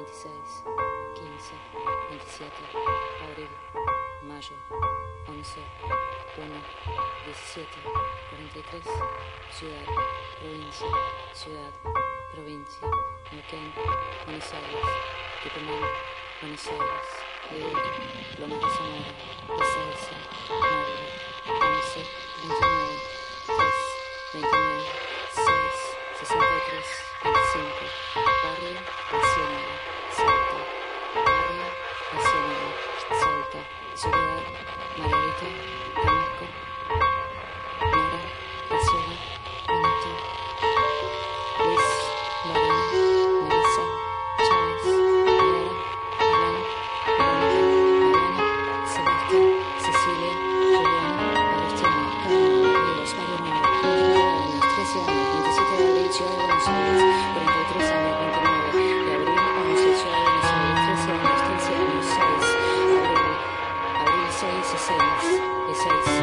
26, 15, 27, abril, mayo, 11, 1, 17, 43, ciudad, provincia, Neuquén, Buenos Aires, Tucumán, Buenos Aires, Lomas de Zamora, Ezeiza, Norte, 11, 29, 3, 29, 6, 63, 25, Barrio La Ciénaga, Salta, Barrio La Ciénaga, Salta, Soledad, Margarita, Damasco, Nora, Graciela, Benito, Luis, Lorena, Marisa, Chávez, Pilar, Alan, Verónica, Mariana, Sebastián, Cecilia, Juliana, Agustina, Carmen, Ríos, Mario Moro, 29 años, 13 años, 27 de abril, Ciudad de Buenos Aires, 43 años, 29 de abril, 11, Ciudad de Buenos Aires, 13 años, 6, abril 6, 6,